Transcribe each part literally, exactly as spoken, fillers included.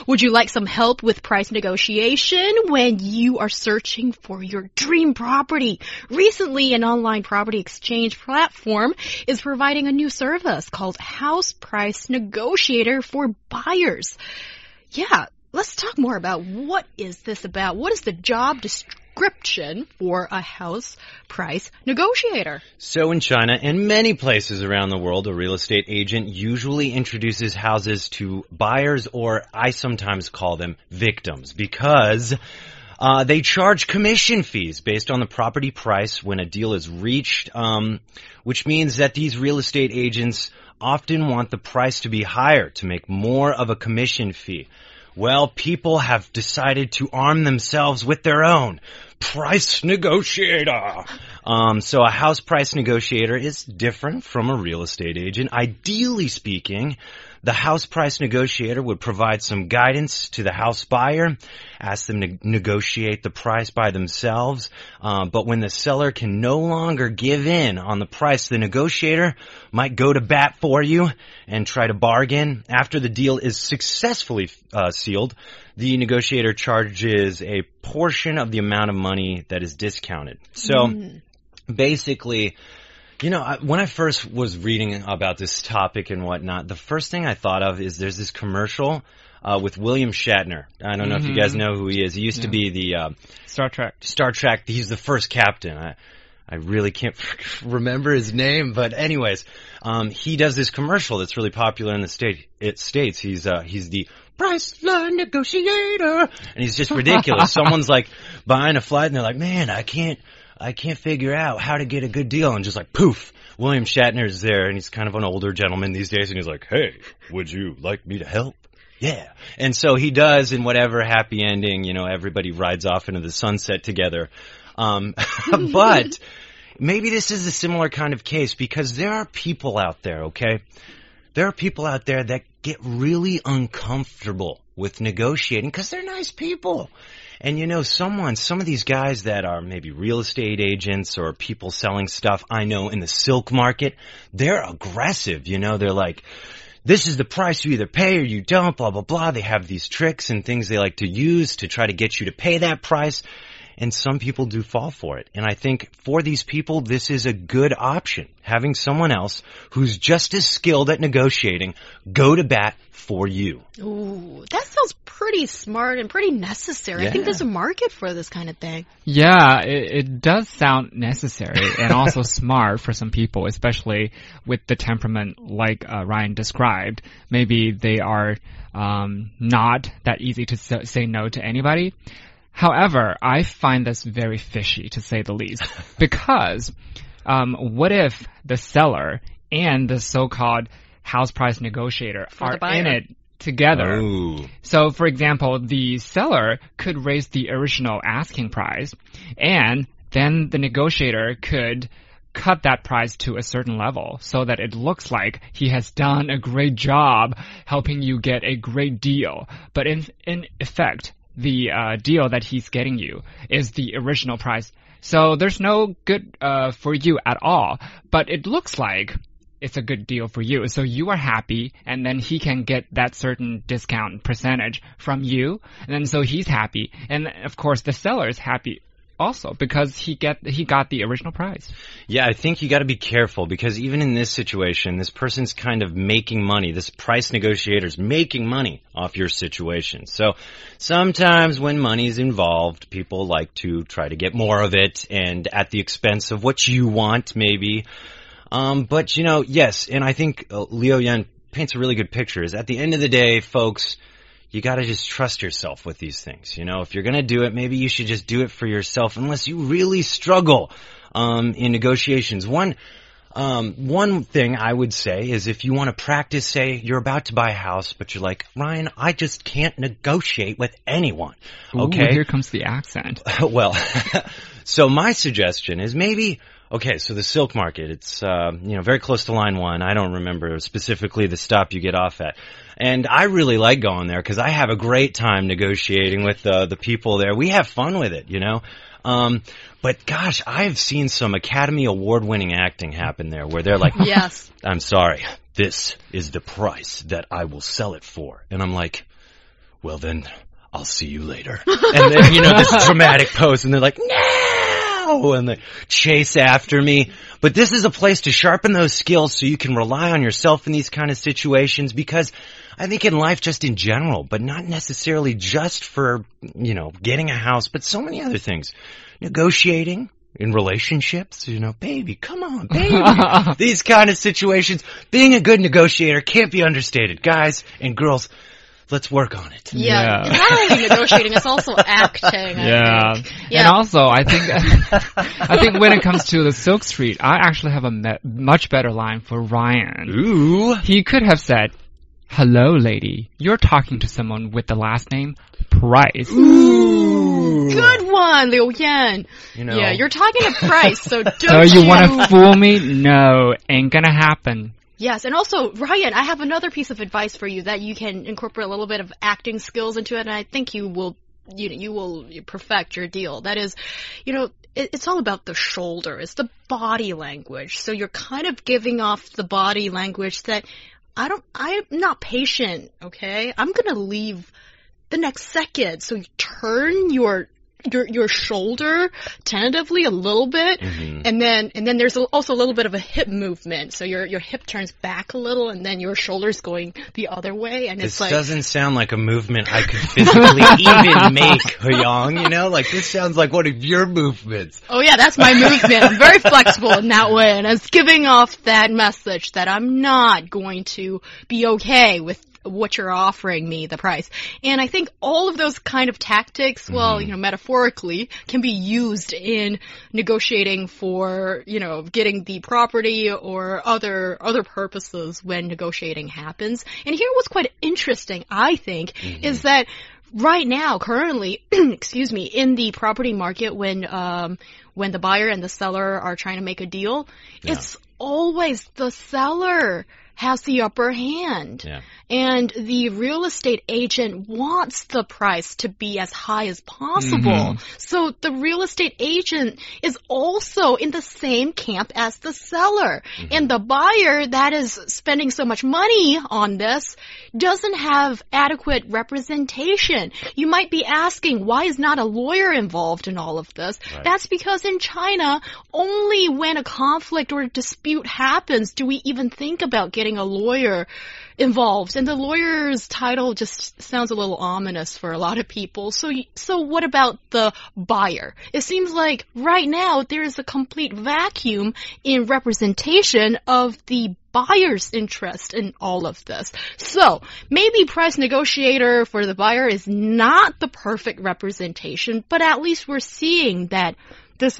Would you like some help with price negotiation when you are searching for your dream property? Recently, an online property exchange platform is providing a new service called House Price Negotiator for buyers. Yeah, let's talk more about what is this about? What is the job description for a house price negotiator? So in China and many places around the world, a real estate agent usually introduces houses to buyers, or I sometimes call them victims, because uh, they charge commission fees based on the property price when a deal is reached, um, which means that these real estate agents often want the price to be higher to make more of a commission fee. Well, people have decided to arm themselves with their own price negotiator. Um, so a house price negotiator is different from a real estate agent. Ideally speaking, the house price negotiator would provide some guidance to the house buyer, ask them to negotiate the price by themselves. Uh, but when the seller can no longer give in on the price, the negotiator might go to bat for you and try to bargain. After the deal is successfully uh, sealed, the negotiator charges a portion of the amount of money that is discounted. So mm. basically, you know, I, when I first was reading about this topic and whatnot, the first thing I thought of is there's this commercial uh, with William Shatner. I don't know mm-hmm. if you guys know who he is. He used yeah. to be the uh, Star Trek. Star Trek. He's the first captain. I, I really can't remember his name, but anyways, um, he does this commercial that's really popular in the state. It states he's uh, he's the price line negotiator, and he's just ridiculous. Someone's like buying a flight, and they're like, "Man, I can't." I can't figure out how to get a good deal. And just like, poof, William Shatner's there, and he's kind of an older gentleman these days, and he's like, hey, would you like me to help? Yeah. And so he does, and whatever happy ending, you know, everybody rides off into the sunset together. Um, but maybe this is a similar kind of case, because there are people out there, okay? There are people out there that get really uncomfortable with negotiating because they're nice people. And, you know, someone, some of these guys that are maybe real estate agents or people selling stuff, I know in the silk market, they're aggressive, you know, they're like, this is the price you either pay or you don't, blah, blah, blah. They have these tricks and things they like to use to try to get you to pay that price. And some people do fall for it. And I think for these people, this is a good option. Having someone else who's just as skilled at negotiating go to bat for you. Ooh, that sounds pretty smart and pretty necessary. Yeah. I think there's a market for this kind of thing. Yeah, it, it does sound necessary and also smart for some people, especially with the temperament like uh, Ryan described. Maybe they are um, not that easy to say no to anybody. However, I find this very fishy, to say the least, because um, what if the seller and the so-called house price negotiator For are in it together? Ooh. So, for example, the seller could raise the original asking price, and then the negotiator could cut that price to a certain level so that it looks like he has done a great job helping you get a great deal. But in, in effect, the uh, deal that he's getting you is the original price. So there's no good uh, for you at all. But it looks like it's a good deal for you. So you are happy, and then he can get that certain discount percentage from you. And then so he's happy. And of course, the seller is happy also because he get he got the original price. Yeah, I think you got to be careful, because even in this situation, this person's kind of making money. This price negotiator's making money off your situation. So sometimes when money's involved, people like to try to get more of it, and at the expense of what you want, maybe. Um, but, you know, yes, and I think uh, Liu Yan paints a really good picture. Is at the end of the day, folks, you got to just trust yourself with these things. You know, if you're going to do it, maybe you should just do it for yourself, unless you really struggle um, in negotiations. One um, one thing I would say is, if you want to practice, say you're about to buy a house, but you're like, Ryan, I just can't negotiate with anyone. Okay, Ooh, here comes the accent. Well, so my suggestion is maybe. Okay, so the silk market, it's, uh, you know, very close to line one. I don't remember specifically the stop you get off at. And I really like going there because I have a great time negotiating with uh, the people there. We have fun with it, you know. Um, but gosh, I've seen some Academy Award-winning acting happen there where they're like, yes, I'm sorry, this is the price that I will sell it for. And I'm like, well then, I'll see you later. And then, you know, this dramatic pose, and they're like, no! And they chase after me. But this is a place to sharpen those skills so you can rely on yourself in these kind of situations, because I think in life just in general, but not necessarily just for, you know, getting a house, but so many other things. Negotiating in relationships, you know, baby, come on, baby. These kind of situations. Being a good negotiator can't be understated. Guys and girls, let's work on it. Yeah. Yeah. It's not only negotiating, it's also acting. I Yeah. think. Yeah. And also, I think, I think when it comes to the Silk Street, I actually have a me- much better line for Ryan. Ooh. He could have said, hello, lady. You're talking to someone with the last name Price. Ooh. Good one, Liu Yan. You know. Yeah, you're talking to Price, so don't So you want to fool me? No, ain't gonna happen. Yes, and also, Ryan, I have another piece of advice for you that you can incorporate a little bit of acting skills into it, and I think you will, you know, you will perfect your deal. That is, you know, it, it's all about the shoulder. It's the body language. So you're kind of giving off the body language that I don't, I'm not patient, okay? I'm gonna leave the next second. So you turn your your your shoulder tentatively a little bit, mm-hmm. and then and then there's also a little bit of a hip movement. So your your hip turns back a little, and then your shoulder's going the other way, and This it's like doesn't sound like a movement I could physically even make, Hyung, you know? Like, this sounds like one of your movements. oh yeah, that's my movement. I'm very flexible in that way, and it's giving off that message that I'm not going to be okay with what you're offering me, the price. And I think all of those kind of tactics, well, Mm-hmm. you know, metaphorically, can be used in negotiating for, you know, getting the property or other other purposes when negotiating happens. And here what's quite interesting, I think, Mm-hmm. is that right now, currently, excuse me, in the property market, when um, when the buyer and the seller are trying to make a deal, Yeah. it's always the seller has the upper hand. Yeah. And the real estate agent wants the price to be as high as possible. Mhm. So the real estate agent is also in the same camp as the seller. Mm-hmm. And the buyer that is spending so much money on this doesn't have adequate representation. You might be asking, why is not a lawyer involved in all of this? Right. That's because in China, only when a conflict or a dispute happens do we even think about getting a lawyer involved. And the lawyer's title just sounds a little ominous for a lot of people. So, so what about the buyer? It seems like right now there is a complete vacuum in representation of the buyer's interest in all of this. So maybe price negotiator for the buyer is not the perfect representation, but at least we're seeing that this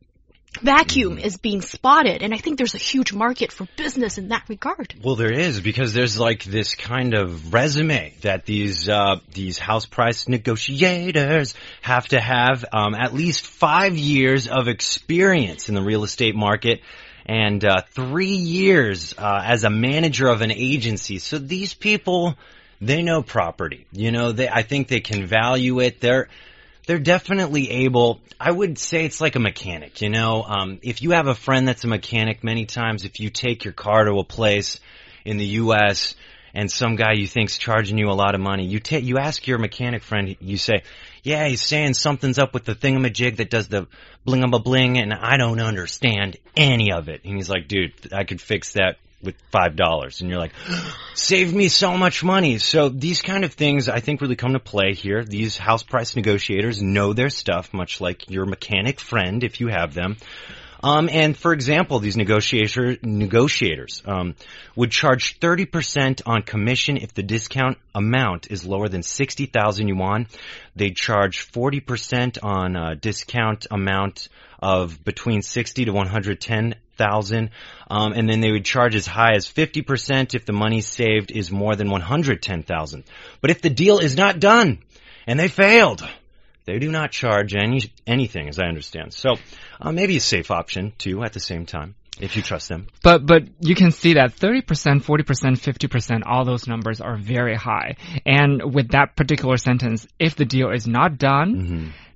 vacuum is being spotted, and I think there's a huge market for business in that regard. Well, there is, because there's like this kind of resume that these uh, these house price negotiators have to have, um, at least five years of experience in the real estate market, and uh, three years uh, as a manager of an agency. So these people, they know property. You know, they I think they can value it. They're They're definitely able, I would say it's like a mechanic, you know, um, if you have a friend that's a mechanic, many times if you take your car to a place in the U S and some guy you think's charging you a lot of money, you ta- you ask your mechanic friend, you say, yeah, he's saying something's up with the thingamajig that does the bling-a-bling, and I don't understand any of it. And he's like, dude, I could fix that with five dollars. And you're like, save me so much money. So these kind of things I think really come to play here. These house price negotiators know their stuff, much like your mechanic friend if you have them. Um, and for example, these negotiator, negotiators um, would charge thirty percent on commission if the discount amount is lower than sixty thousand yuan. They'd charge forty percent on a discount amount of between sixty to one hundred ten thousand, um, and then they would charge as high as fifty percent if the money saved is more than one hundred ten thousand. But if the deal is not done and they failed, they do not charge any anything, as I understand. So uh, maybe a safe option too at the same time, if you trust them. But but you can see that thirty percent, forty percent, fifty percent, all those numbers are very high. And with that particular sentence, if the deal is not done, Mm-hmm.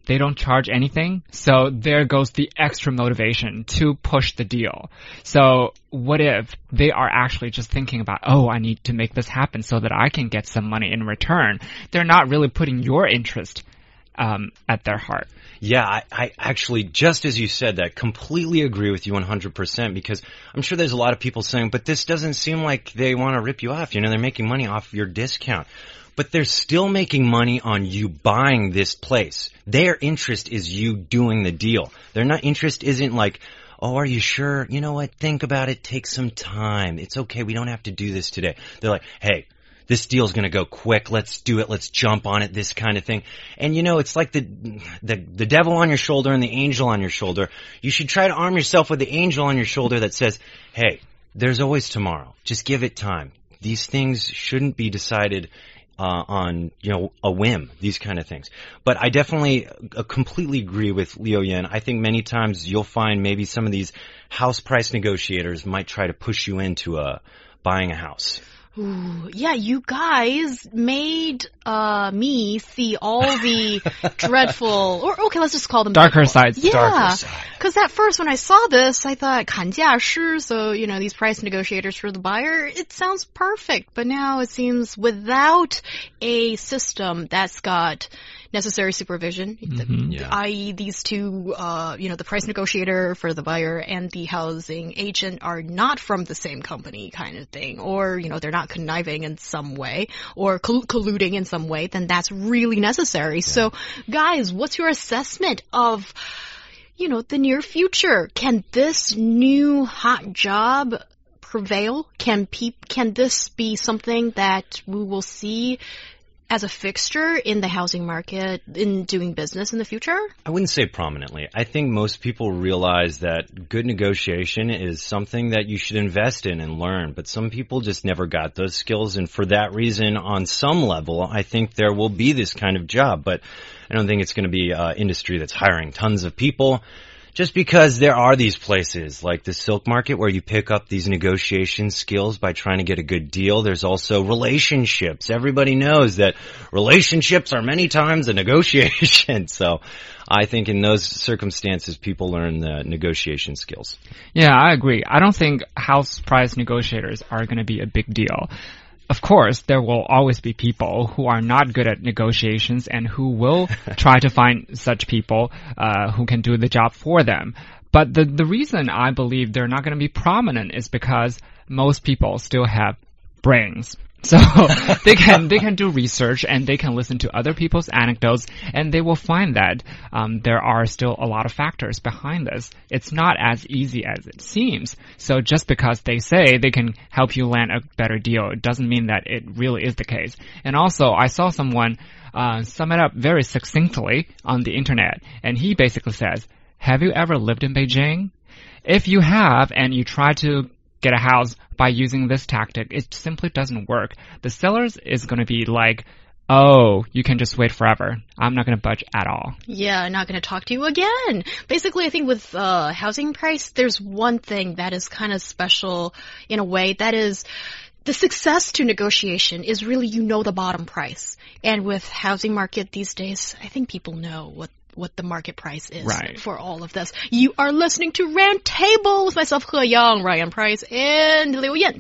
they don't charge anything. So there goes the extra motivation to push the deal. So what if they are actually just thinking about, oh, I need to make this happen so that I can get some money in return. They're not really putting your interest um, at their heart. Yeah, I, I actually, just as you said that, completely agree with you one hundred percent, because I'm sure there's a lot of people saying, but this doesn't seem like they want to rip you off. You know, they're making money off your discount. But they're still making money on you buying this place. Their interest is you doing the deal. Their not interest isn't like, oh, are you sure? You know what? Think about it. Take some time. It's okay. We don't have to do this today. They're like, hey, this deal's going to go quick. Let's do it. Let's jump on it, this kind of thing. And, you know, it's like the, the the devil on your shoulder and the angel on your shoulder. You should try to arm yourself with the angel on your shoulder that says, hey, there's always tomorrow. Just give it time. These things shouldn't be decided uh, on, you know, a whim, these kind of things. But I definitely uh, completely agree with Liu Yan. I think many times you'll find maybe some of these house price negotiators might try to push you into uh, buying a house. Ooh, yeah, you guys made uh me see all the dreadful, or okay, let's just call them darker dreadful. sides. Yeah, Darker side. Because at first when I saw this, I thought 砍价师, so you know these price negotiators for the buyer. It sounds perfect, but now it seems without a system that's got necessary supervision, Mm-hmm. Yeah. that is these two, uh, you know, the price negotiator for the buyer and the housing agent are not from the same company kind of thing, or, you know, they're not conniving in some way or coll- colluding in some way, then that's really necessary. Yeah. So, guys, what's your assessment of, you know, the near future? Can this new hot job prevail? Can peop- can this be something that we will see as a fixture in the housing market in doing business in the future? I wouldn't say prominently. I think most people realize that good negotiation is something that you should invest in and learn, but some people just never got those skills, and for that reason, on some level, I think there will be this kind of job, but I don't think it's going to be an industry that's hiring tons of people. Just because there are these places like the silk market where you pick up these negotiation skills by trying to get a good deal. There's also relationships. Everybody knows that relationships are many times a negotiation. So I think in those circumstances, people learn the negotiation skills. Yeah, I agree. I don't think house price negotiators are going to be a big deal. Of course, there will always be people who are not good at negotiations and who will try to find such people uh, who can do the job for them. But the, the reason I believe they're not going to be prominent is because most people still have brains. So they can they can do research and they can listen to other people's anecdotes, and they will find that um, there are still a lot of factors behind this. It's not as easy as it seems. So just because they say they can help you land a better deal, it doesn't mean that it really is the case. And also, I saw someone uh, sum it up very succinctly on the internet, and he basically says, "Have you ever lived in Beijing? If you have, and you try to get a house by using this tactic, it simply doesn't work. The sellers is going to be like, oh, you can just wait forever. I'm not going to budge at all." Yeah, I'm not going to talk to you again. Basically, I think with uh, housing price, there's one thing that is kind of special in a way. That is, the success to negotiation is really you know the bottom price. And with housing market these days, I think people know what what the market price is right. for all of this. You are listening to Round Table with myself, He Yang, Ryan Price, and Liu Yan.